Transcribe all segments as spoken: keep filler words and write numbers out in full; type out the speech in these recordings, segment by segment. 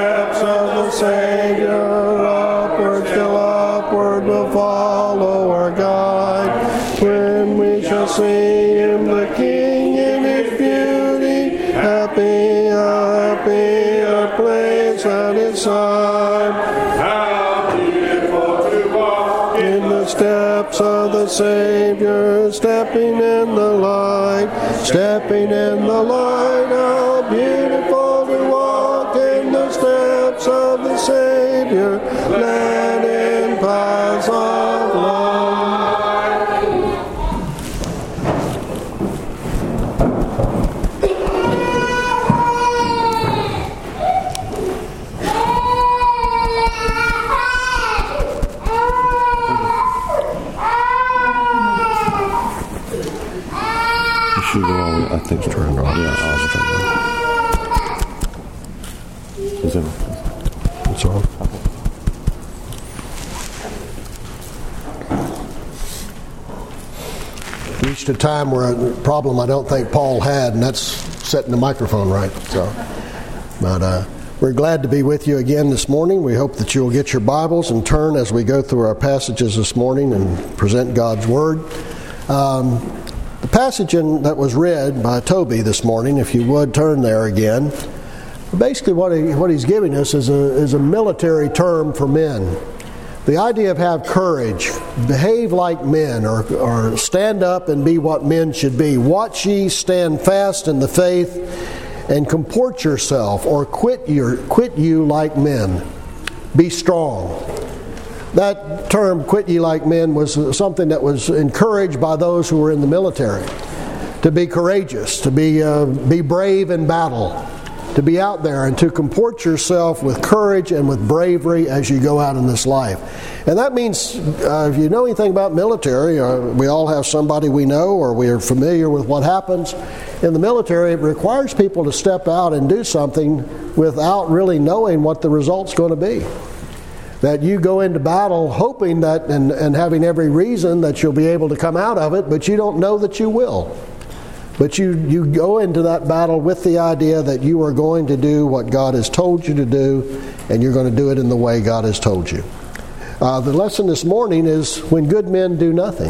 steps of the Savior, upward, still upward, will follow our guide. When we shall see Him, the King in His beauty, happy, happy, a place at His side. How beautiful to walk in the steps of the Savior, stepping in the light, stepping in the light. How beautiful to walk in the steps of the Savior, led in paths of light. I think it's turned off. Yeah, I'll turn it on. Is it? It's on. Reached a time where a problem I don't think Paul had, and that's setting the microphone right. So, but uh, we're glad to be with you again this morning. We hope that you'll get your Bibles and turn as we go through our passages this morning and present God's Word. Um, The passage in, that was read by Toby this morning, if you would turn there again, basically what he, what he's giving us is a, is a military term for men. The idea of have courage, behave like men, or, or stand up and be what men should be. Watch ye, stand fast in the faith, and comport yourself, or quit, your, quit you like men. Be strong. That term, quit ye like men, was something that was encouraged by those who were in the military. To be courageous, to be uh, be brave in battle, to be out there and to comport yourself with courage and with bravery as you go out in this life. And that means, uh, if you know anything about military, uh, we all have somebody we know or we are familiar with what happens. In the military, it requires people to step out and do something without really knowing what the result's going to be. That you go into battle hoping that and, and having every reason that you'll be able to come out of it, but you don't know that you will. But you, you go into that battle with the idea that you are going to do what God has told you to do, and you're going to do it in the way God has told you. Uh, the lesson this morning is when good men do nothing.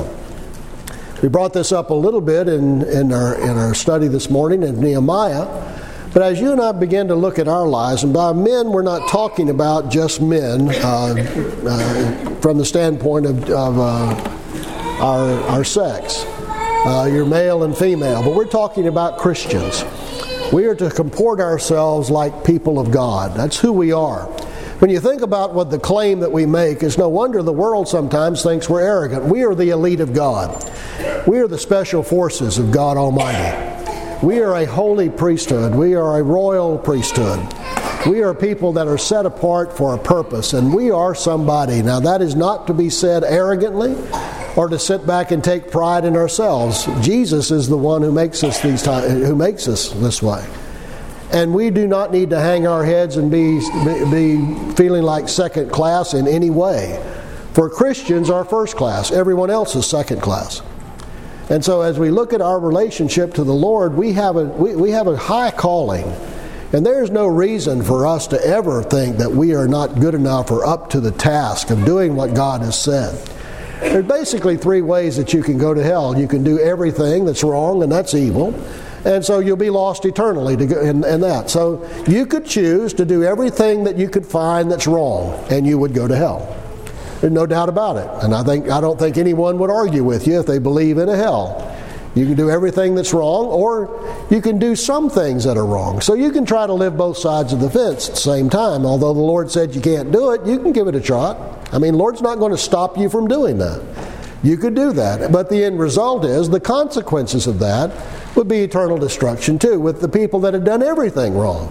We brought this up a little bit in, in, our, in our study this morning in Nehemiah. But as you and I begin to look at our lives, and by men we're not talking about just men uh, uh, from the standpoint of, of uh, our, our sex. Uh, you're male and female, but we're talking about Christians. We are to comport ourselves like people of God. That's who we are. When you think about what the claim that we make, it's no wonder the world sometimes thinks we're arrogant. We are the elite of God. We are the special forces of God Almighty. We are a holy priesthood. We are a royal priesthood. We are people that are set apart for a purpose, and we are somebody. Now, that is not to be said arrogantly or to sit back and take pride in ourselves. Jesus is the one who makes us these time, who makes us this way. And we do not need to hang our heads and be, be feeling like second class in any way. For Christians are first class. Everyone else is second class. And so as we look at our relationship to the Lord, we have a we, we have a high calling. And there's no reason for us to ever think that we are not good enough or up to the task of doing what God has said. There's basically three ways that you can go to hell. You can do everything that's wrong, and that's evil. And so you'll be lost eternally to go in, in that. So you could choose to do everything that you could find that's wrong, and you would go to hell. There's no doubt about it. And I think I don't think anyone would argue with you if they believe in a hell. You can do everything that's wrong, or you can do some things that are wrong. So you can try to live both sides of the fence at the same time. Although the Lord said you can't do it, you can give it a shot. I mean, the Lord's not going to stop you from doing that. You could do that. But the end result is, the consequences of that would be eternal destruction too, with the people that have done everything wrong.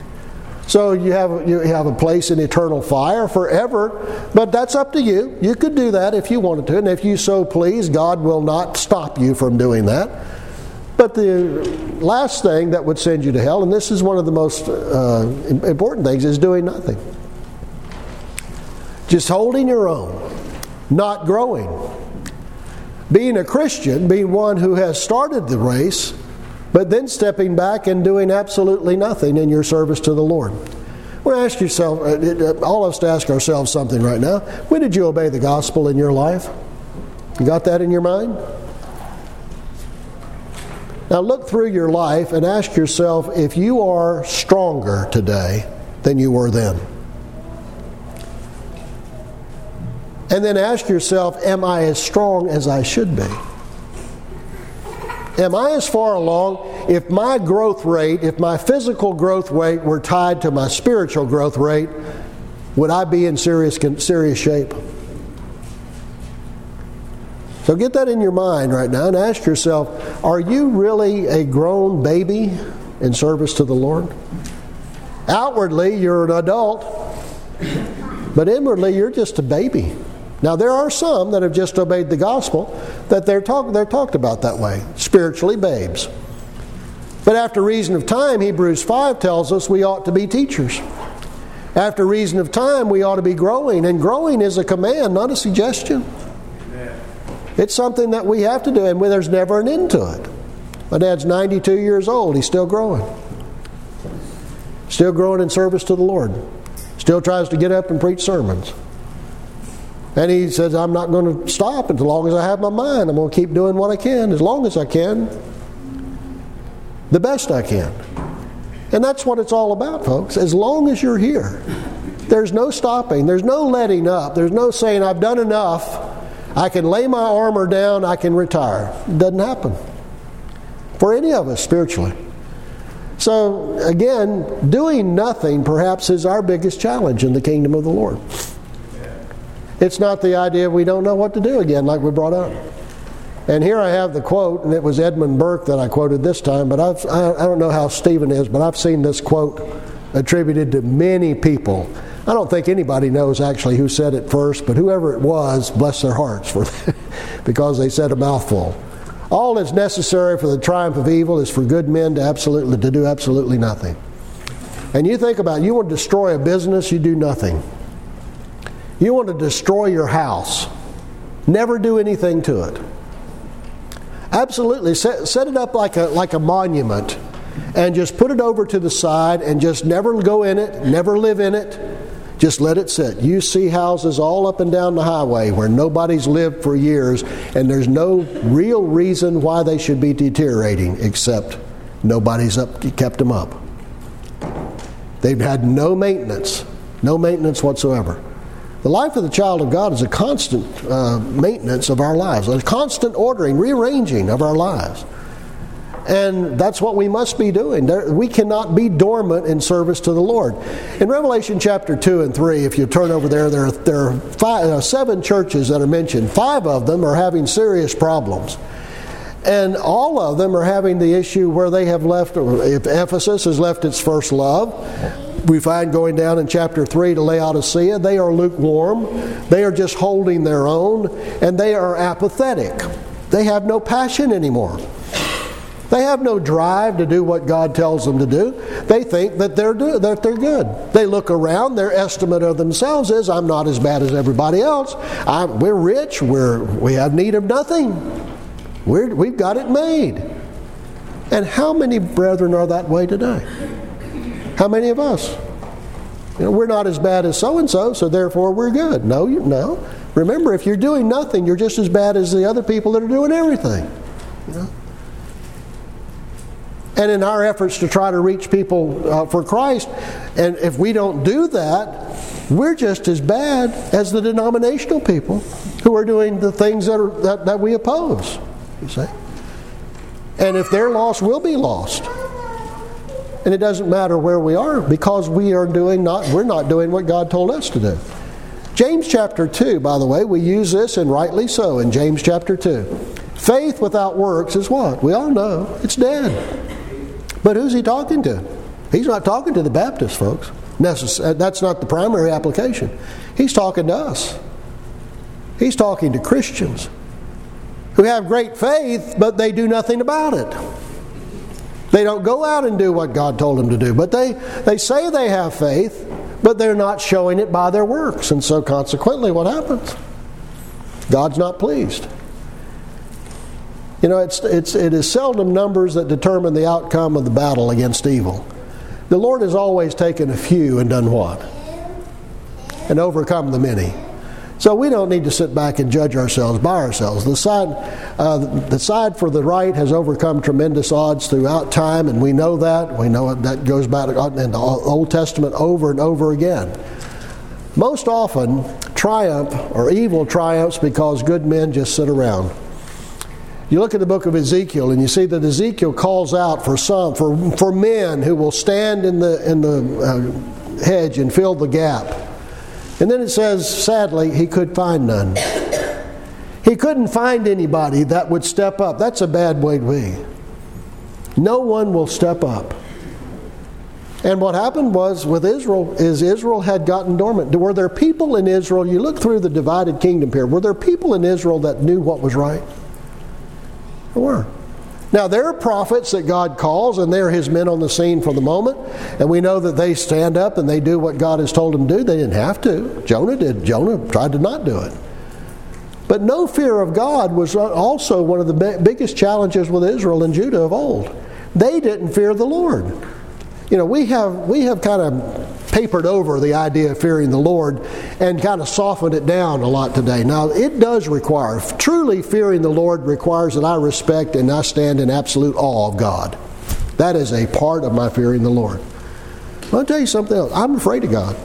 So you have you have a place in eternal fire forever, but that's up to you. You could do that if you wanted to, and if you so please, God will not stop you from doing that. But the last thing that would send you to hell, and this is one of the most uh, important things, is doing nothing. Just holding your own, not growing. Being a Christian, being one who has started the race, but then stepping back and doing absolutely nothing in your service to the Lord. Well, ask yourself, all of us to ask ourselves something right now. When did you obey the gospel in your life? You got that in your mind? Now look through your life and ask yourself if you are stronger today than you were then. And then ask yourself, am I as strong as I should be? Am I as far along? If my growth rate, if my physical growth rate were tied to my spiritual growth rate, would I be in serious, serious shape? So get that in your mind right now and ask yourself, are you really a grown baby in service to the Lord? Outwardly, you're an adult, but inwardly, you're just a baby. Now, there are some that have just obeyed the gospel that they're, talk, they're talked about that way, spiritually babes. But after reason of time, Hebrews five tells us we ought to be teachers. After reason of time, we ought to be growing, and growing is a command, not a suggestion. Amen. It's something that we have to do, and there's never an end to it. My dad's ninety-two years old. He's still growing. Still growing in service to the Lord. Still tries to get up and preach sermons. And he says, I'm not going to stop as long as I have my mind. I'm going to keep doing what I can, as long as I can. The best I can. And that's what it's all about, folks. As long as you're here, there's no stopping. There's no letting up. There's no saying, I've done enough. I can lay my armor down. I can retire. It doesn't happen for any of us spiritually. So, again, doing nothing perhaps is our biggest challenge in the kingdom of the Lord. It's not the idea we don't know what to do again, like we brought up. And here I have the quote, and it was Edmund Burke that I quoted this time, but I've, I, I don't know how Stephen is, but I've seen this quote attributed to many people. I don't think anybody knows actually who said it first, but whoever it was, bless their hearts for because they said a mouthful. All that's necessary for the triumph of evil is for good men to absolutely to do absolutely nothing. And you think about it, you want to destroy a business, you do nothing. You want to destroy your house, never do anything to it. Absolutely, set, set it up like a like a monument and just put it over to the side and just never go in it, never live in it. Just let it sit. You see houses all up and down the highway where nobody's lived for years, and there's no real reason why they should be deteriorating except nobody's up kept them up. They've had no maintenance, no maintenance whatsoever. The life of the child of God is a constant uh, maintenance of our lives, a constant ordering, rearranging of our lives. And that's what we must be doing. There, we cannot be dormant in service to the Lord. In Revelation chapter two and three, if you turn over there, there are, there are five, uh, seven churches that are mentioned. Five of them are having serious problems. And all of them are having the issue where they have left, if Ephesus has left its first love. We find going down in chapter three to Laodicea, they are lukewarm. They are just holding their own, and they are apathetic. They have no passion anymore. They have no drive to do what God tells them to do. They think that they're do, that they're good. They look around. Their estimate of themselves is, I'm not as bad as everybody else. I'm, we're rich. We're we have need of nothing. We're, we've got it made. And how many brethren are that way today? How many of us? You know, we're not as bad as so-and-so, so therefore we're good. No, you, no. Remember, if you're doing nothing, you're just as bad as the other people that are doing everything. You know? And in our efforts to try to reach people uh, for Christ, and if we don't do that, we're just as bad as the denominational people who are doing the things that, are, that, that we oppose. You see? And if they're lost, we'll be lost. And it doesn't matter where we are because we are doing not we're not doing what God told us to do. James chapter two, by the way, we use this, and rightly so, in James chapter two. Faith without works is what? We all know. It's dead. But who's he talking to? He's not talking to the Baptists, folks. Necess- that's not the primary application. He's talking to us. He's talking to Christians who have great faith, but they do nothing about it. They don't go out and do what God told them to do. But they, they say they have faith, but they're not showing it by their works. And so consequently, what happens? God's not pleased. You know, it's, it's, it is seldom numbers that determine the outcome of the battle against evil, The Lord has always taken a few and done what? And overcome the many. So we don't need to sit back and judge ourselves by ourselves. The side, uh, the side for the right has overcome tremendous odds throughout time, and we know that. We know that goes back in the Old Testament over and over again. Most often, triumph or evil triumphs because good men just sit around. You look at the book of Ezekiel, and you see that Ezekiel calls out for some, for for men who will stand in the in the uh, hedge and fill the gap. And then it says, sadly, he could find none. He couldn't find anybody that would step up. That's a bad way to be. No one will step up. And what happened was with Israel is Israel had gotten dormant. Were there people in Israel, you look through the divided kingdom here, were there people in Israel that knew what was right? There were. Now, there are prophets that God calls, and they're His men on the scene for the moment. And we know that they stand up and they do what God has told them to do. They didn't have to. Jonah did. Jonah tried to not do it. But no fear of God was also one of the biggest challenges with Israel and Judah of old. They didn't fear the Lord. You know, we have we have kind of papered over the idea of fearing the Lord and kind of softened it down a lot today. Now, it does require, truly fearing the Lord requires that I respect and I stand in absolute awe of God. That is a part of my fearing the Lord. I'll tell you something else. I'm afraid of God.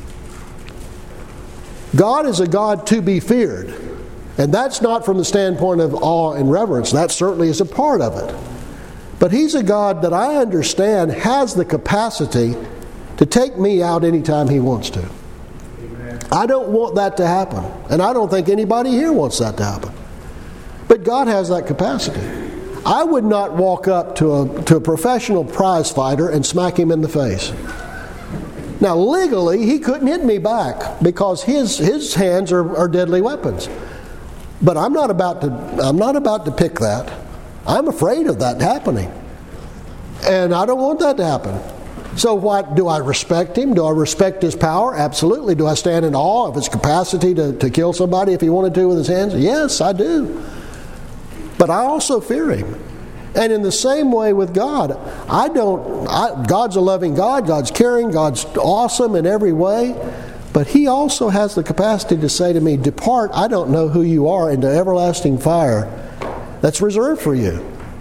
God is a God to be feared. And that's not from the standpoint of awe and reverence. That certainly is a part of it. But He's a God that I understand has the capacity to take me out anytime He wants to. Amen. I don't want that to happen. And I don't think anybody here wants that to happen. But God has that capacity. I would not walk up to a, to a professional prize fighter and smack him in the face. Now, legally, he couldn't hit me back because his, his hands are, are deadly weapons. But I'm not about to, I'm not about to pick that. I'm afraid of that happening. And I don't want that to happen. So what, do I respect him? Do I respect his power? Absolutely. Do I stand in awe of his capacity to, to kill somebody if he wanted to with his hands? Yes, I do. But I also fear him. And in the same way with God, I don't, I, God's a loving God, God's caring, God's awesome in every way. But He also has the capacity to say to me, depart, I don't know who you are, into everlasting fire that's reserved for you.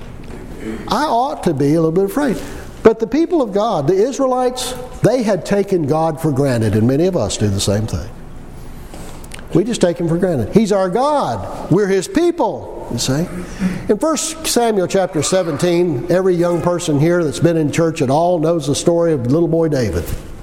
I ought to be a little bit afraid. But the people of God, the Israelites, they had taken God for granted, and many of us do the same thing. We just take Him for granted. He's our God. We're His people, you see. In First Samuel chapter seventeen, every young person here that's been in church at all knows the story of little boy David.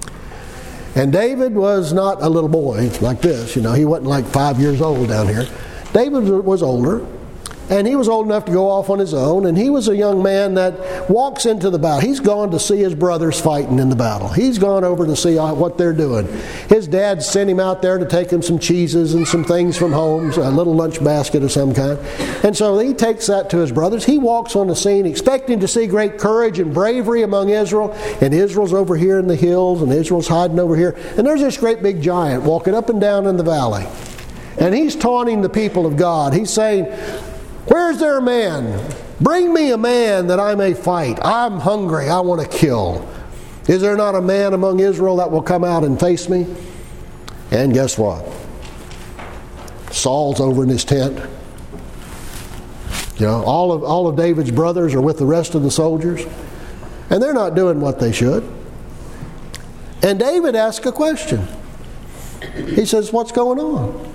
And David was not a little boy like this, you know. He wasn't like five years old down here. David was older. And he was old enough to go off on his own, and he was a young man that walks into the battle. He's gone to see his brothers fighting in the battle. He's gone over to see what they're doing. His dad sent him out there to take him some cheeses and some things from home, a little lunch basket of some kind. And so he takes that to his brothers. He walks on the scene expecting to see great courage and bravery among Israel. And Israel's over here in the hills, and Israel's hiding over here. And there's this great big giant walking up and down in the valley. And he's taunting the people of God. He's saying, "Where's their man? Bring me a man that I may fight. I'm hungry. I want to kill. Is there not a man among Israel that will come out and face me?" And guess what? Saul's over in his tent. You know, all of all of David's brothers are with the rest of the soldiers, and they're not doing what they should. And David asks a question. He says, "What's going on?"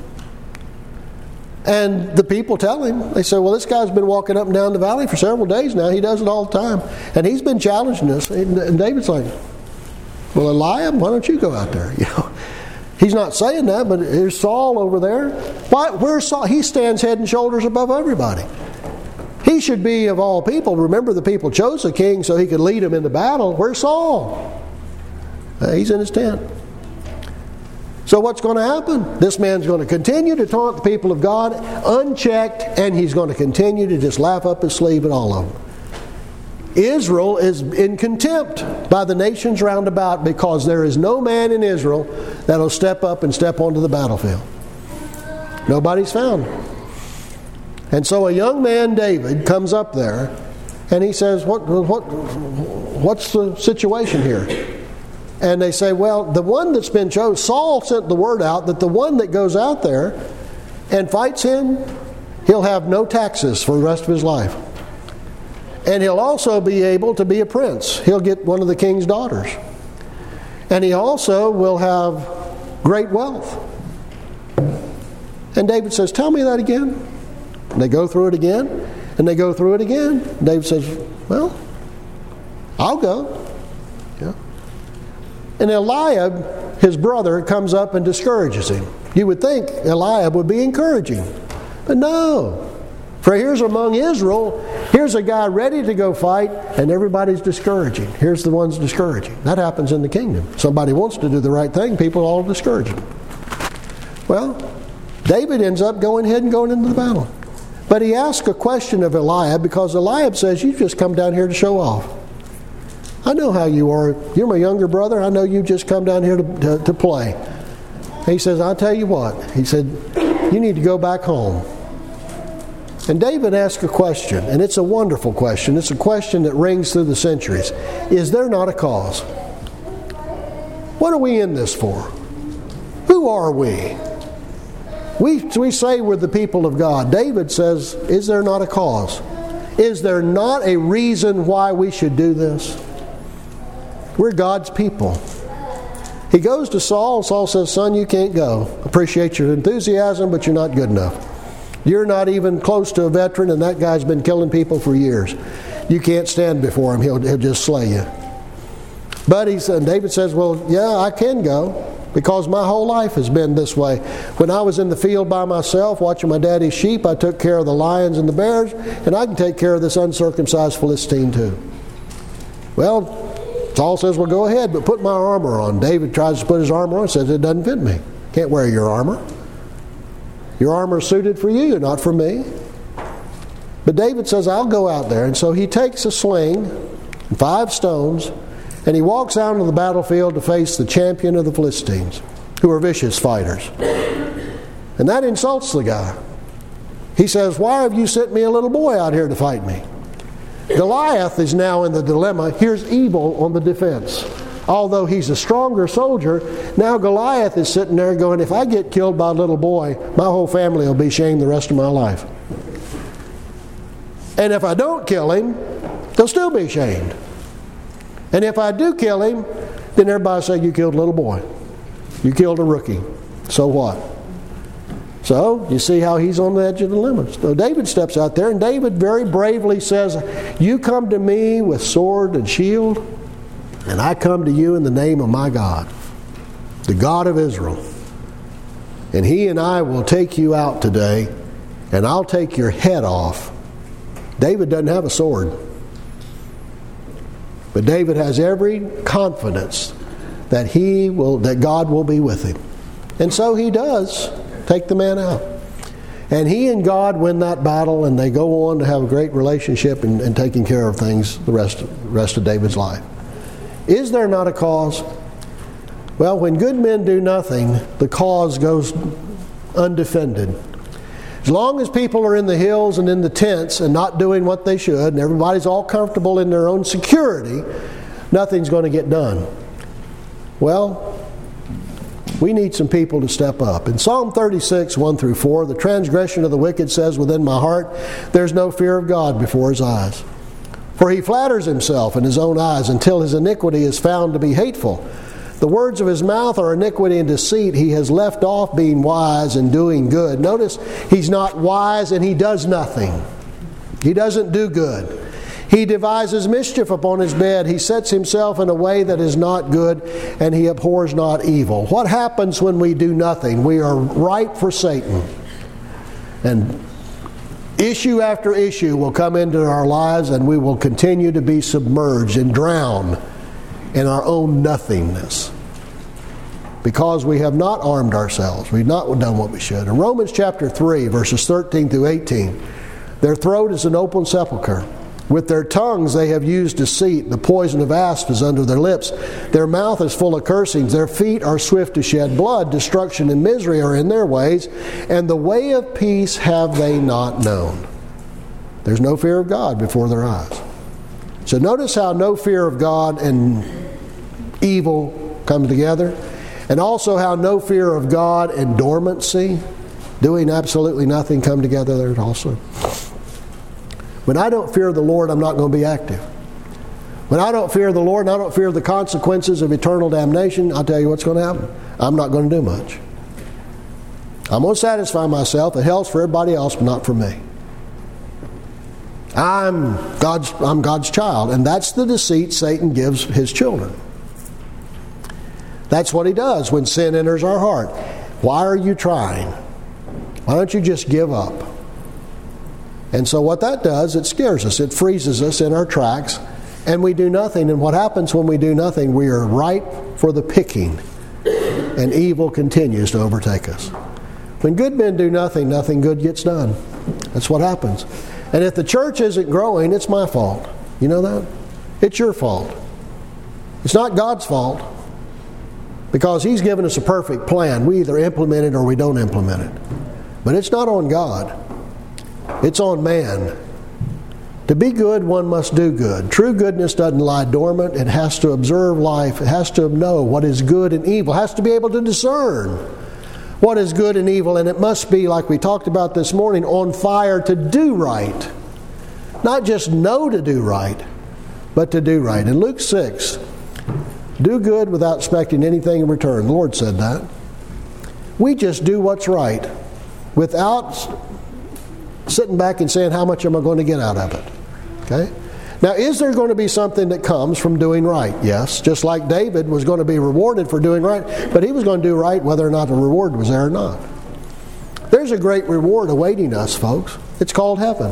And the people tell him, they say, "Well, this guy's been walking up and down the valley for several days now. He does it all the time. And he's been challenging us." And David's like, "Well, Eliab, why don't you go out there?" You know, he's not saying that, but there's Saul over there. Why, where's Saul? He stands head and shoulders above everybody. He should be, of all people, remember the people chose a king so he could lead them into battle. Where's Saul? Uh, he's in his tent. So what's going to happen? This man's going to continue to taunt the people of God unchecked, and he's going to continue to just laugh up his sleeve at all of them. Israel is in contempt by the nations round about because there is no man in Israel that will step up and step onto the battlefield. Nobody's found. And so a young man, David, comes up there And he says, what, what, what's the situation here? And they say, well, the one that's been chosen, Saul sent the word out that the one that goes out there and fights him, he'll have no taxes for the rest of his life. And he'll also be able to be a prince. He'll get one of the king's daughters. And he also will have great wealth. And David says, tell me that again. And they go through it again, and they go through it again. David says, well, I'll go. Yeah. And Eliab, his brother, comes up and discourages him. You would think Eliab would be encouraging. But no. For here's among Israel, here's a guy ready to go fight, and everybody's discouraging. Here's the ones discouraging. That happens in the kingdom. Somebody wants to do the right thing, people all discourage him. Well, David ends up going ahead and going into the battle. But he asks a question of Eliab, because Eliab says, you've just come down here to show off. I know how you are. You're my younger brother. I know you just come down here to, to, to play. He says, I'll tell you what. He said, you need to go back home. And David asked a question, and it's a wonderful question. It's a question that rings through the centuries. Is there not a cause? What are we in this for? Who are we? We, we say we're the people of God. David says, is there not a cause? Is there not a reason why we should do this? We're God's people. He goes to Saul. Saul says, son, you can't go. Appreciate your enthusiasm, but you're not good enough. You're not even close to a veteran, and that guy's been killing people for years. You can't stand before him. He'll, he'll just slay you. But he said, David says, well, yeah, I can go, because my whole life has been this way. When I was in the field by myself watching my daddy's sheep, I took care of the lions and the bears, and I can take care of this uncircumcised Philistine too. Well, Saul says, well, go ahead, but put my armor on. David tries to put his armor on and says, it doesn't fit me. Can't wear your armor. Your armor is suited for you, not for me. But David says, I'll go out there. And so he takes a sling and five stones, and he walks out into the battlefield to face the champion of the Philistines, who are vicious fighters. And that insults the guy. He says, why have you sent me a little boy out here to fight me? Goliath is now in the dilemma. Here's evil on the defense. Although he's a stronger soldier, now Goliath is sitting there going, if I get killed by a little boy, my whole family will be shamed the rest of my life. And if I don't kill him, they'll still be shamed. And if I do kill him, then everybody will say, you killed a little boy. You killed a rookie. So what? So, you see how he's on the edge of the limit. So David steps out there, and David very bravely says, you come to me with sword and shield, and I come to you in the name of my God, the God of Israel. And he and I will take you out today, and I'll take your head off. David doesn't have a sword. But David has every confidence that he will, that God will be with him. And so he does take the man out. And he and God win that battle, and they go on to have a great relationship and, and taking care of things the rest, rest of David's life. Is there not a cause? Well, when good men do nothing, the cause goes undefended. As long as people are in the hills and in the tents and not doing what they should, and everybody's all comfortable in their own security, nothing's going to get done. Well, we need some people to step up. In Psalm thirty-six, one through four, the transgression of the wicked says within my heart, there's no fear of God before his eyes. For he flatters himself in his own eyes until his iniquity is found to be hateful. The words of his mouth are iniquity and deceit. He has left off being wise and doing good. Notice, he's not wise and he does nothing. He doesn't do good. He devises mischief upon his bed. He sets himself in a way that is not good, and he abhors not evil. What happens when we do nothing? We are ripe for Satan. And issue after issue will come into our lives, and we will continue to be submerged and drowned in our own nothingness, because we have not armed ourselves. We've not done what we should. In Romans chapter three, verses thirteen through eighteen, their throat is an open sepulchre. With their tongues they have used deceit. The poison of asp is under their lips. Their mouth is full of cursings. Their feet are swift to shed blood. Destruction and misery are in their ways. And the way of peace have they not known. There's no fear of God before their eyes. So notice how no fear of God and evil come together. And also how no fear of God and dormancy, doing absolutely nothing, come together there also. When I don't fear the Lord, I'm not going to be active. When I don't fear the Lord and I don't fear the consequences of eternal damnation, I'll tell you what's going to happen. I'm not going to do much. I'm going to satisfy myself that hell's for everybody else, but not for me. I'm God's, I'm God's child, and that's the deceit Satan gives his children. That's what he does when sin enters our heart. Why are you trying? Why don't you just give up? And so what that does, it scares us. It freezes us in our tracks, and we do nothing. And what happens when we do nothing? We are ripe for the picking, and evil continues to overtake us. When good men do nothing, nothing good gets done. That's what happens. And if the church isn't growing, it's my fault. You know that? It's your fault. It's not God's fault. Because He's given us a perfect plan. We either implement it or we don't implement it. But it's not on God. It's on man. To be good, one must do good. True goodness doesn't lie dormant. It has to observe life. It has to know what is good and evil. It has to be able to discern what is good and evil. And it must be, like we talked about this morning, on fire to do right. Not just know to do right, but to do right. In Luke six, do good without expecting anything in return. The Lord said that. We just do what's right without sitting back and saying, how much am I going to get out of it? Okay? Now, is there going to be something that comes from doing right? Yes. Just like David was going to be rewarded for doing right, but he was going to do right whether or not the reward was there or not. There's a great reward awaiting us, folks. It's called heaven.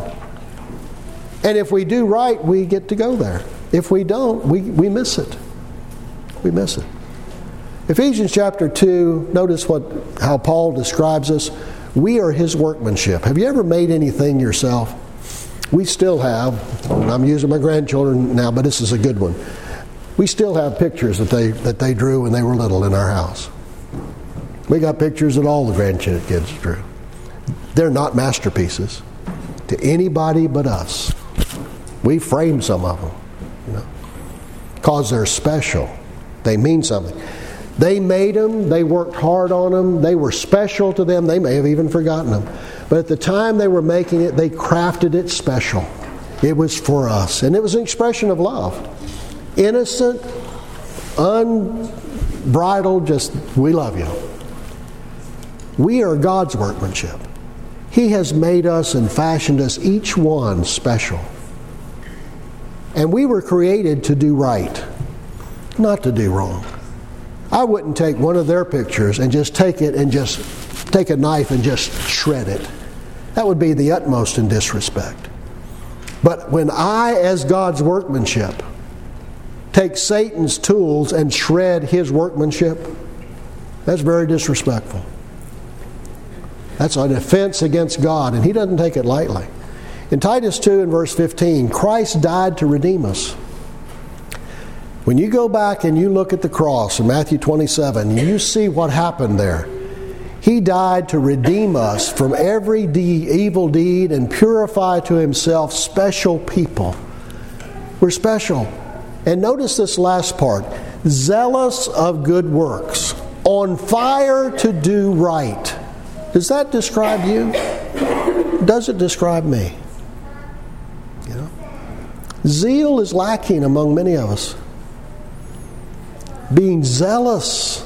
And if we do right, we get to go there. If we don't, we, we miss it. We miss it. Ephesians chapter two, notice what how Paul describes us. We are his workmanship. Have you ever made anything yourself? We still have, I'm using my grandchildren now, but this is a good one. We still have pictures that they that they drew when they were little in our house. We got pictures that all the grandkids drew. They're not masterpieces to anybody but us. We framed some of them, you know, because they're special. They mean something. They made them. They worked hard on them. They were special to them. They may have even forgotten them. But at the time they were making it, they crafted it special. It was for us. And it was an expression of love. Innocent, unbridled, just, we love you. We are God's workmanship. He has made us and fashioned us, each one, special. And we were created to do right, not to do wrong. I wouldn't take one of their pictures and just take it and just take a knife and just shred it. That would be the utmost in disrespect. But when I, as God's workmanship, take Satan's tools and shred his workmanship, that's very disrespectful. That's an offense against God, and He doesn't take it lightly. In Titus two and verse fifteen, Christ died to redeem us. When you go back and you look at the cross in Matthew twenty-seven, you see what happened there. He died to redeem us from every de- evil deed and purify to Himself special people. We're special. And notice this last part. Zealous of good works. On fire to do right. Does that describe you? Does it describe me? You know? Zeal is lacking among many of us. Being zealous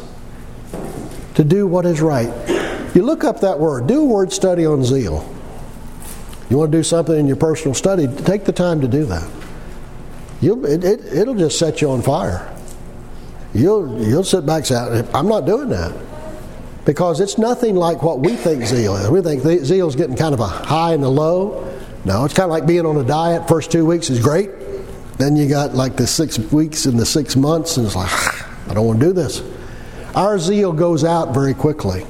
to do what is right. You look up that word. Do a word study on zeal. You want to do something in your personal study, take the time to do that. You'll, it, it, it'll just set you on fire. You'll, you'll sit back and say, I'm not doing that. Because it's nothing like what we think zeal is. We think zeal is getting kind of a high and a low. No, it's kind of like being on a diet. First two weeks is great. Then you got like the six weeks and the six months, and it's like, I don't want to do this. Our zeal goes out very quickly.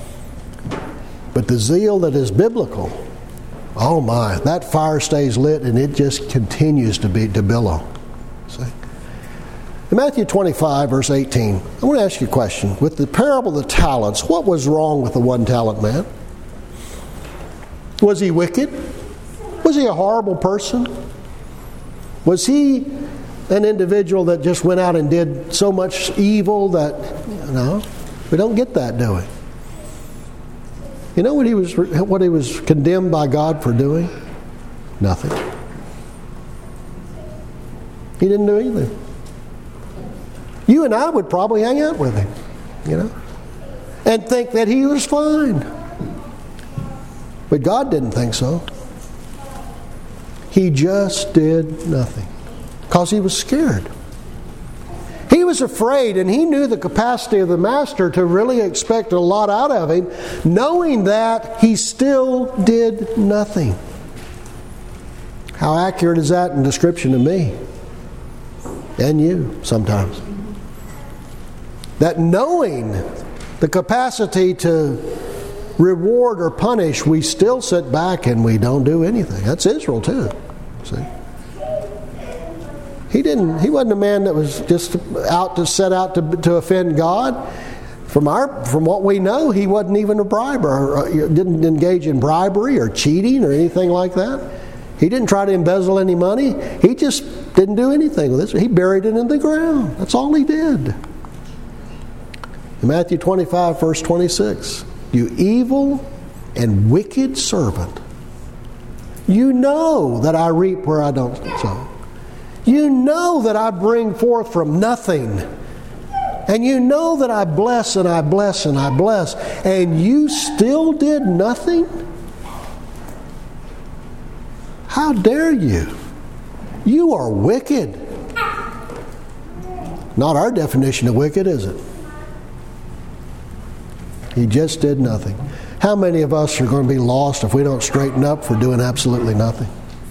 But the zeal that is biblical, oh my, that fire stays lit and it just continues to be to billow. See? In Matthew twenty-five, verse eighteen, I want to ask you a question. With the parable of the talents, what was wrong with the one talent man? Was he wicked? Was he a horrible person? Was he an individual that just went out and did so much evil that, no, we don't get that, do we? You know what he was what he was condemned by God for doing? Nothing. He didn't do anything. You and I would probably hang out with him, you know, and think that he was fine. But God didn't think so. He just did nothing because he was scared. He was afraid, and he knew the capacity of the master to really expect a lot out of him, knowing that he still did nothing. How accurate is that in description of me and you sometimes? That knowing the capacity to reward or punish, we still sit back and we don't do anything. That's Israel too. See? He didn't. He wasn't a man that was just out to set out to, to offend God. From our, from what we know, he wasn't even a briber. Or didn't engage in bribery or cheating or anything like that. He didn't try to embezzle any money. He just didn't do anything with this. He buried it in the ground. That's all he did. In Matthew twenty-five, verse twenty-six, you evil and wicked servant, you know that I reap where I don't sow. You know that I bring forth from nothing. And you know that I bless and I bless and I bless. And you still did nothing? How dare you? You are wicked. Not our definition of wicked, is it? He just did nothing. How many of us are going to be lost if we don't straighten up for doing absolutely nothing?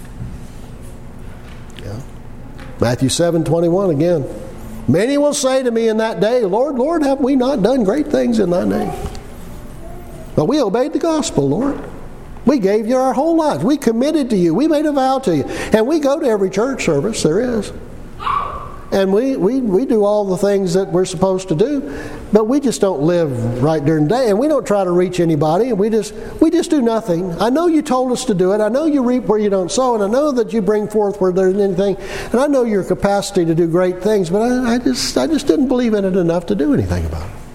Yeah. Matthew seven twenty-one again. Many will say to me in that day, Lord, Lord, have we not done great things in thy name? But we obeyed the gospel, Lord. We gave you our whole lives. We committed to you. We made a vow to you. And we go to every church service there is. And we, we, we do all the things that we're supposed to do. But we just don't live right during the day. And we don't try to reach anybody. And we just we just do nothing. I know you told us to do it. I know you reap where you don't sow. And I know that you bring forth where there's anything. And I know your capacity to do great things. But I, I just I just didn't believe in it enough to do anything about it.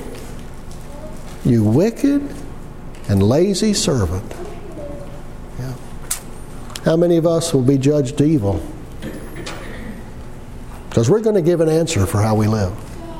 You wicked and lazy servant. Yeah. How many of us will be judged evil? Because we're going to give an answer for how we live.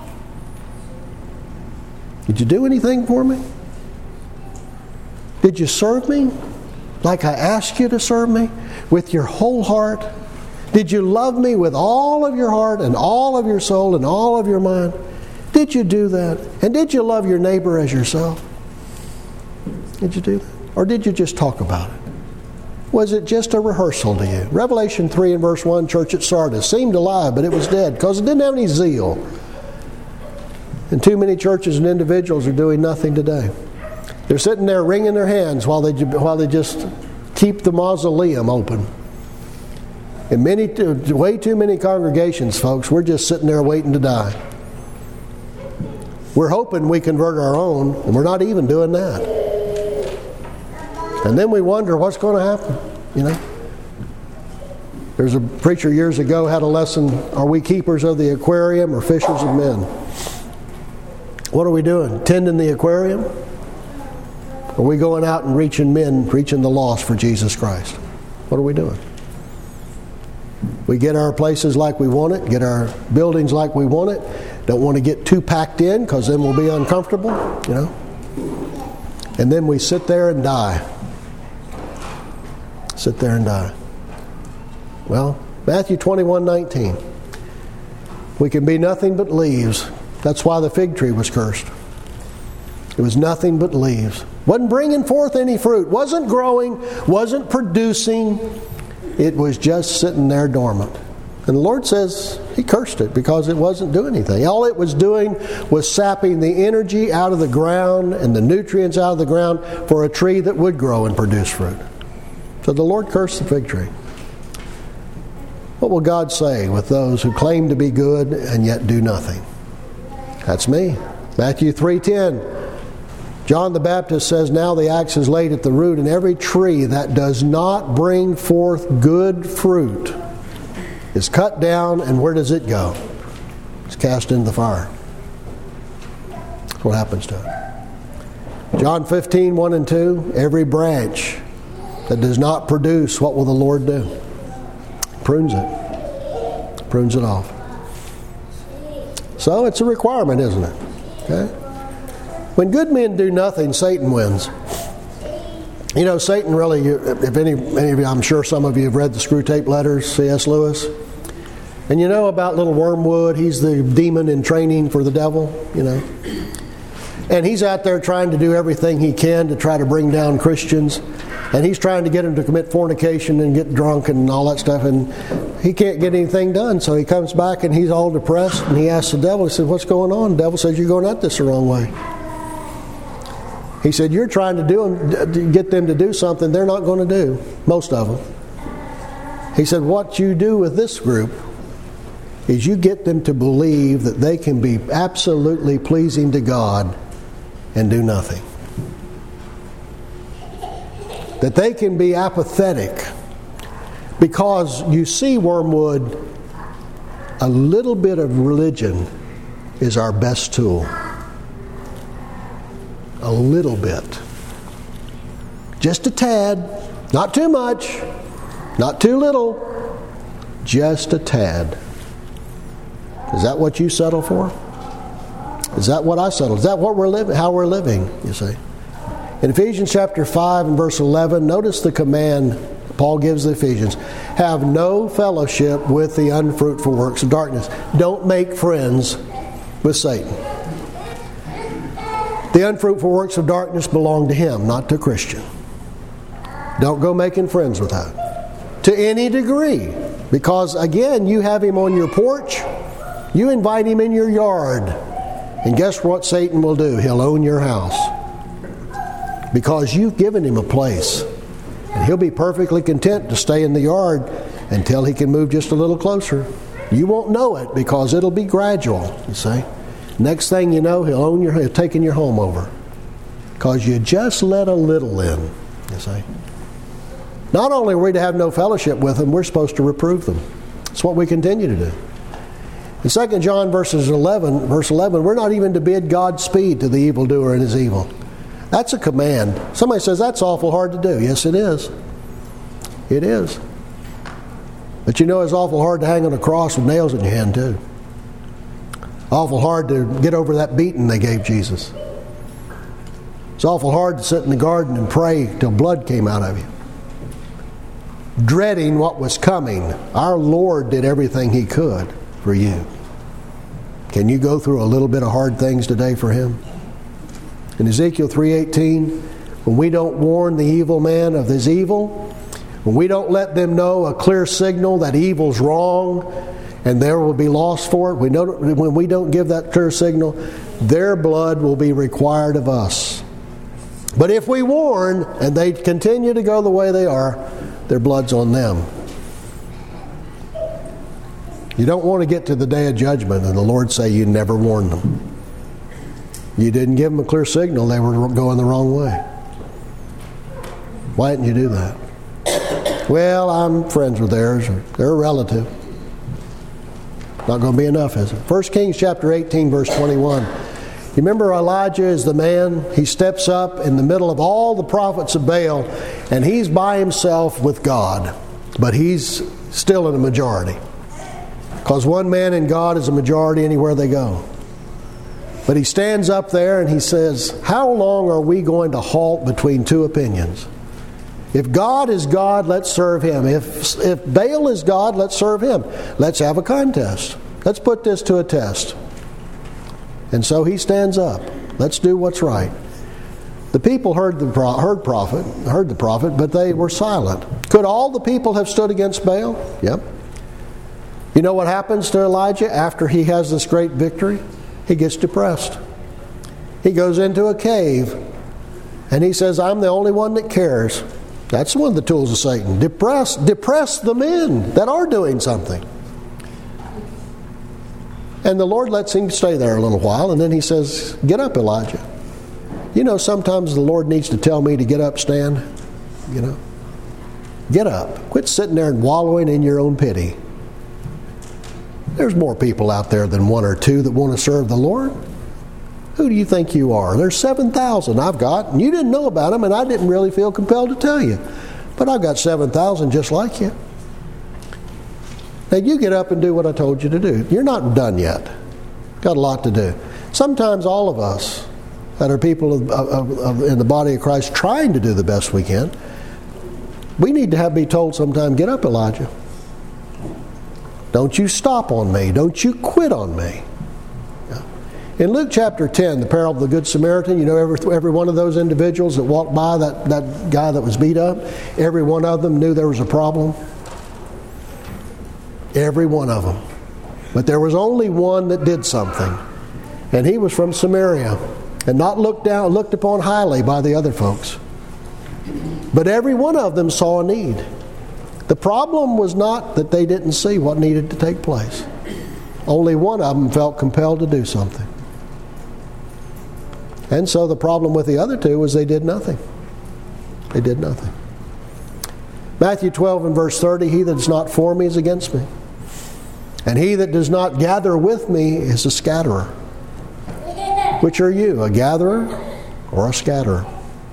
Did you do anything for me? Did you serve me like I asked you to serve me with your whole heart? Did you love me with all of your heart and all of your soul and all of your mind? Did you do that? And did you love your neighbor as yourself? Did you do that? Or did you just talk about it? Was it just a rehearsal to you? Revelation three and verse one, church at Sardis, seemed alive, but it was dead because it didn't have any zeal. And too many churches and individuals are doing nothing today. They're sitting there wringing their hands while they while they just keep the mausoleum open. In many, way too many congregations, folks, we're just sitting there waiting to die. We're hoping we convert our own, and we're not even doing that. And then we wonder what's going to happen, you know. There's a preacher years ago had a lesson, are we keepers of the aquarium or fishers of men? What are we doing? Tending the aquarium? Or are we going out and reaching men, reaching the lost for Jesus Christ? What are we doing? We get our places like we want it, get our buildings like we want it, don't want to get too packed in because then we'll be uncomfortable, you know. And then we sit there and die. Sit there and die. Well, Matthew twenty-one nineteen. We can be nothing but leaves. That's why the fig tree was cursed. It was nothing but leaves. Wasn't bringing forth any fruit. Wasn't growing. Wasn't producing. It was just sitting there dormant. And the Lord says He cursed it because it wasn't doing anything. All it was doing was sapping the energy out of the ground and the nutrients out of the ground for a tree that would grow and produce fruit. So the Lord cursed the fig tree. What will God say with those who claim to be good and yet do nothing? That's me. Matthew three ten. John the Baptist says, now the axe is laid at the root, and every tree that does not bring forth good fruit is cut down, and where does it go? It's cast into the fire. That's what happens to it. John fifteen, one and two, every branch that does not produce, what will the Lord do? Prunes it. Prunes it off. So it's a requirement, isn't it? Okay? When good men do nothing, Satan wins. You know, Satan really, if any, any of you, I'm sure some of you have read the Screw Tape Letters, C S Lewis. And you know about little Wormwood, he's the demon in training for the devil, you know. And he's out there trying to do everything he can to try to bring down Christians. And he's trying to get them to commit fornication and get drunk and all that stuff. And he can't get anything done. So he comes back and he's all depressed. And he asks the devil, he says, what's going on? The devil says, you're going at this the wrong way. He said, you're trying to do them, to get them to do something they're not going to do, most of them. He said, what you do with this group is you get them to believe that they can be absolutely pleasing to God and do nothing. That they can be apathetic. Because you see, Wormwood, a little bit of religion is our best tool. A little bit. Just a tad. Not too much. Not too little. Just a tad. Is that what you settle for? Is that what I settle? Is that what we're living? How we're living, you see? In Ephesians chapter five and verse eleven, notice the command Paul gives the Ephesians. Have no fellowship with the unfruitful works of darkness. Don't make friends with Satan. The unfruitful works of darkness belong to him, not to a Christian. Don't go making friends with that. To any degree. Because, again, you have him on your porch. You invite him in your yard. And guess what Satan will do? He'll own your house. Because you've given him a place. And he'll be perfectly content to stay in the yard until he can move just a little closer. You won't know it because it'll be gradual, you see. Next thing you know, he'll own your, he'll taking your home over. Because you just let a little in, you see. Not only are we to have no fellowship with them, we're supposed to reprove them. That's what we continue to do. In Second John verses eleven, verse eleven, we're not even to bid Godspeed to the evildoer and his evil. That's a command. Somebody says, that's awful hard to do. Yes, it is. It is. But you know it's awful hard to hang on a cross with nails in your hand, too. Awful hard to get over that beating they gave Jesus. It's awful hard to sit in the garden and pray till blood came out of you. Dreading what was coming. Our Lord did everything He could for you. Can you go through a little bit of hard things today for Him? In Ezekiel three eighteen, when we don't warn the evil man of his evil, when we don't let them know a clear signal that evil's wrong, and there will be loss for it. We know, when we don't give that clear signal, their blood will be required of us. But if we warn, and they continue to go the way they are, their blood's on them. You don't want to get to the day of judgment and the Lord say you never warned them. You didn't give them a clear signal they were going the wrong way. Why didn't you do that? Well, I'm friends with theirs, or they're a relative. Not going to be enough, is it? First Kings chapter eighteen, verse twenty-one. You remember Elijah is the man. He steps up in the middle of all the prophets of Baal, and he's by himself with God. But he's still in a majority. Because one man in God is a majority anywhere they go. But he stands up there and he says, how long are we going to halt between two opinions? If God is God, let's serve Him. If, if Baal is God, let's serve Him. Let's have a contest. Let's put this to a test. And so he stands up. Let's do what's right. The people heard the heard prophet, heard the prophet, but they were silent. Could all the people have stood against Baal? Yep. You know what happens to Elijah after he has this great victory? He gets depressed. He goes into a cave and he says, I'm the only one that cares. That's one of the tools of Satan. Depress, depress the men that are doing something. And the Lord lets him stay there a little while, and then He says, get up, Elijah. You know, sometimes the Lord needs to tell me to get up, stand. You know. Get up. Quit sitting there and wallowing in your own pity. There's more people out there than one or two that want to serve the Lord. Who do you think you are? There's seven thousand I've got, and you didn't know about them, and I didn't really feel compelled to tell you. But I've got seven thousand just like you. Now you get up and do what I told you to do. You're not done yet. Got a lot to do. Sometimes all of us that are people of, of, of, in the body of Christ trying to do the best we can, we need to have be told sometime, get up, Elijah. Don't you stop on me. Don't you quit on me. In Luke chapter ten, the parable of the Good Samaritan, you know every, every one of those individuals that walked by that, that guy that was beat up, every one of them knew there was a problem. Every one of them. But there was only one that did something. And he was from Samaria and not looked down, looked upon highly by the other folks. But every one of them saw a need. The problem was not that they didn't see what needed to take place. Only one of them felt compelled to do something. And so the problem with the other two was they did nothing. They did nothing. Matthew twelve and verse thirty, he that is not for me is against me. And he that does not gather with me is a scatterer. Which are you, a gatherer or a scatterer?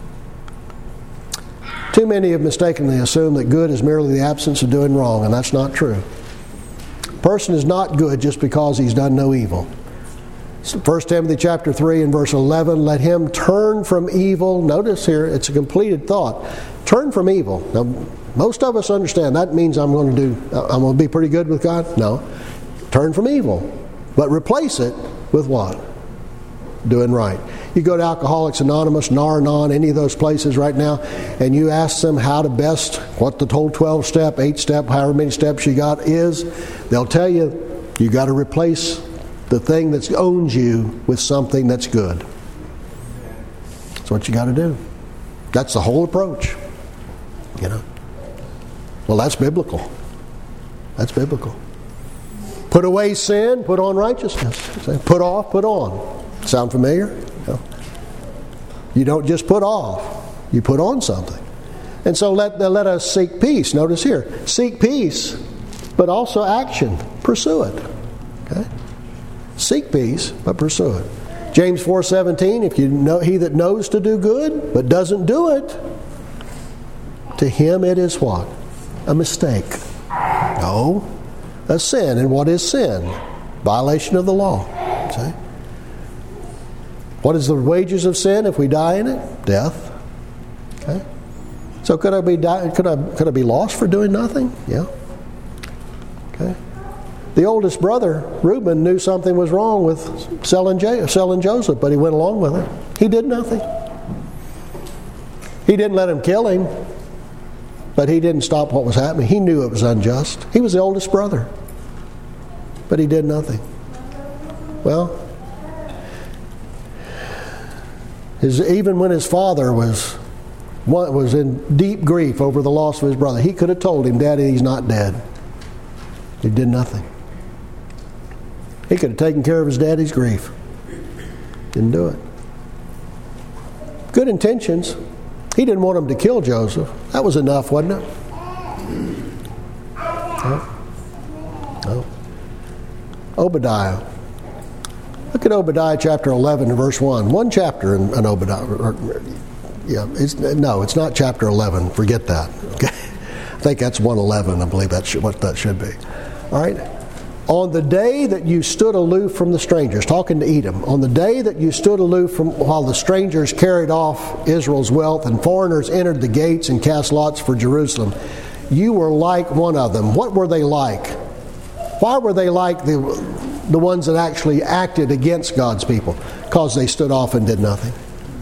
Too many have mistakenly assumed that good is merely the absence of doing wrong, and that's not true. A person is not good just because he's done no evil. First Timothy chapter three and verse eleven, let him turn from evil. Notice here, it's a completed thought. Turn from evil. Now, most of us understand that means I'm going to do, I'm going to be pretty good with God. No. Turn from evil. But replace it with what? Doing right. You go to Alcoholics Anonymous, Nar-Anon, any of those places right now, and you ask them how to best, what the whole twelve-step, eight-step, however many steps you got is, they'll tell you, you got to replace the thing that owns you with something that's good. That's what you got to do. That's the whole approach. You know. Well, that's biblical. That's biblical. Put away sin, put on righteousness. Put off, put on. Sound familiar? No. You don't just put off. You put on something. And so let, let us seek peace. Notice here. Seek peace, but also action. Pursue it. Okay? Seek peace, but pursue it. James four seventeen, if you know he that knows to do good, but doesn't do it, to him it is what? A mistake. No. A sin. And what is sin? Violation of the law. See? What is the wages of sin if we die in it? Death. Okay. So could I be die, could I could I be lost for doing nothing? Yeah. Okay. The oldest brother, Reuben, knew something was wrong with selling, J- selling Joseph, but he went along with it. He did nothing. He didn't let him kill him, but he didn't stop what was happening. He knew it was unjust. He was the oldest brother, but he did nothing. Well, his, even when his father was was in deep grief over the loss of his brother, he could have told him, Daddy, he's not dead. He did nothing. He could have taken care of his daddy's grief. Didn't do it. Good intentions. He didn't want him to kill Joseph. That was enough, wasn't it? No. No. Obadiah. Look at Obadiah chapter eleven and verse one. One chapter in, in Obadiah. Or, yeah, it's, no, it's not chapter eleven. Forget that. Okay. I think that's one eleven. I believe that's what that should be. All right. On the day that you stood aloof from the strangers, talking to Edom, on the day that you stood aloof from while the strangers carried off Israel's wealth and foreigners entered the gates and cast lots for Jerusalem, you were like one of them. What were they like? Why were they like the the ones that actually acted against God's people? Because they stood off and did nothing.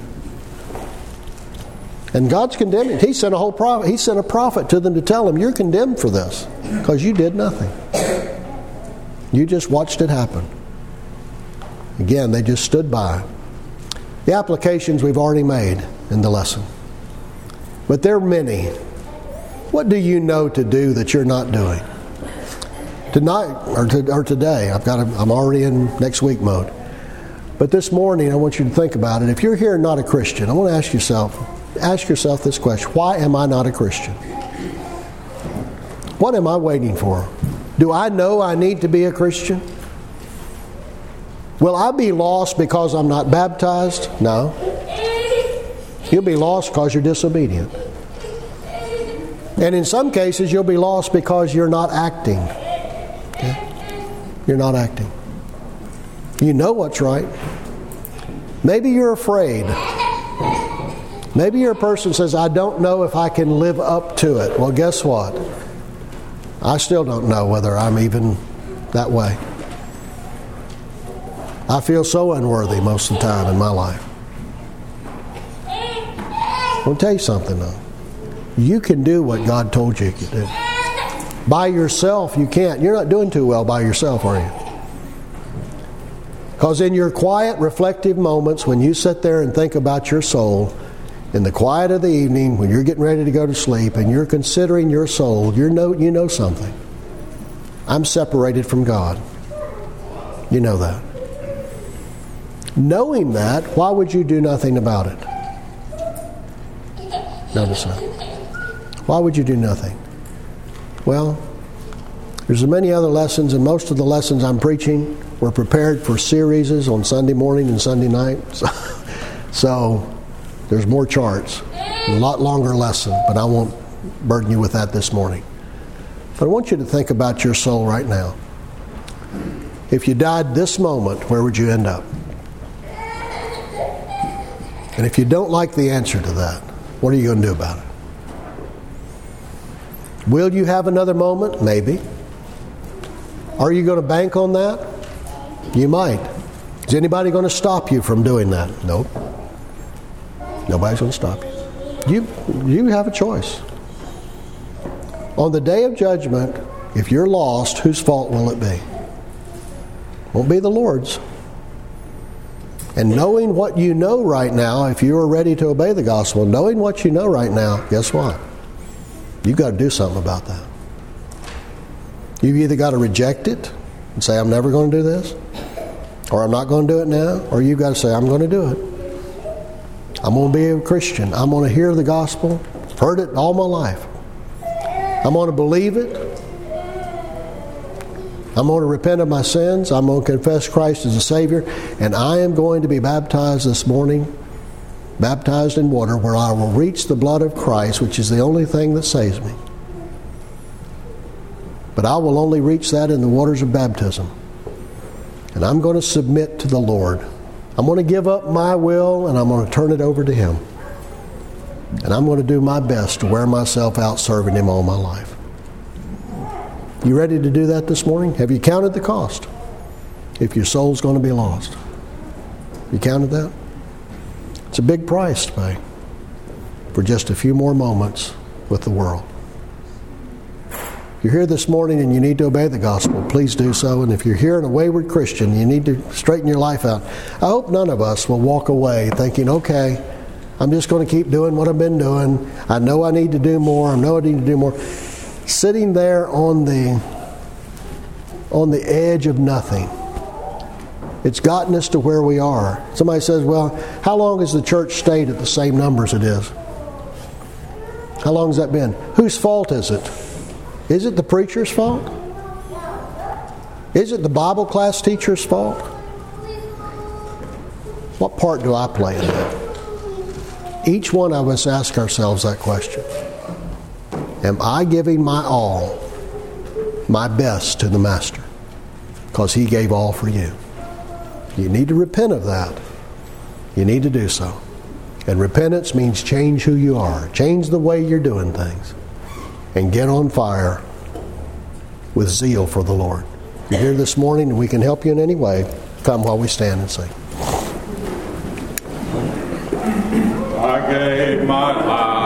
And God's condemning. He sent a whole prophet. He sent a prophet to them to tell them, you're condemned for this because you did nothing. You just watched it happen. Again, they just stood by. The applications we've already made in the lesson. But there are many. What do you know to do that you're not doing? Tonight or, to, or today, I've got. A, I'm already in next week mode. But this morning, I want you to think about it. If you're here and not a Christian, I want to ask yourself, ask yourself this question: why am I not a Christian? What am I waiting for? Do I know I need to be a Christian? Will I be lost because I'm not baptized? No. You'll be lost because you're disobedient. And in some cases, you'll be lost because you're not acting. Okay? You're not acting. You know what's right. Maybe you're afraid. Maybe you're a person who says, I don't know if I can live up to it. Well, guess what? I still don't know whether I'm even that way. I feel so unworthy most of the time in my life. I'll tell you something though. You can do what God told you you could do. By yourself, you can't. You're not doing too well by yourself, are you? Because in your quiet, reflective moments, when you sit there and think about your soul, in the quiet of the evening, when you're getting ready to go to sleep, and you're considering your soul, you know, you know something. I'm separated from God. You know that. Knowing that, why would you do nothing about it? Notice that. Why would you do nothing? Well, there's many other lessons, and most of the lessons I'm preaching were prepared for series on Sunday morning and Sunday night. So, so there's more charts, a lot longer lesson, but I won't burden you with that this morning. But I want you to think about your soul right now. If you died this moment, where would you end up? And if you don't like the answer to that, what are you going to do about it? Will you have another moment? Maybe. Are you going to bank on that? You might. Is anybody going to stop you from doing that? Nope. Nobody's going to stop you. You, you have a choice. On the day of judgment, if you're lost, whose fault will it be? Won't be the Lord's. And knowing what you know right now, if you are ready to obey the gospel, knowing what you know right now, guess what? You've got to do something about that. You've either got to reject it and say, I'm never going to do this, or I'm not going to do it now, or you've got to say, I'm going to do it. I'm going to be a Christian. I'm going to hear the gospel. I've heard it all my life. I'm going to believe it. I'm going to repent of my sins. I'm going to confess Christ as a Savior. And I am going to be baptized this morning, baptized in water, where I will reach the blood of Christ, which is the only thing that saves me. But I will only reach that in the waters of baptism. And I'm going to submit to the Lord. I'm going to give up my will and I'm going to turn it over to Him. And I'm going to do my best to wear myself out serving Him all my life. You ready to do that this morning? Have you counted the cost? If your soul's going to be lost. You counted that? It's a big price to pay for just a few more moments with the world. If you're here this morning and you need to obey the gospel, please do so. And if you're here and a wayward Christian, you need to straighten your life out. I hope none of us will walk away thinking, okay, I'm just going to keep doing what I've been doing. I know I need to do more. I know I need to do more. Sitting there on the on the edge of nothing. It's gotten us to where we are. Somebody says, well, how long has the church stayed at the same numbers it is? How long has that been? Whose fault is it? Is it the preacher's fault? Is it the Bible class teacher's fault? What part do I play in that? Each one of us ask ourselves that question. Am I giving my all, my best to the Master? Because He gave all for you. You need to repent of that. You need to do so. And repentance means change who you are. Change the way you're doing things. And get on fire with zeal for the Lord. If you're here this morning and we can help you in any way, come while we stand and sing. I gave my life.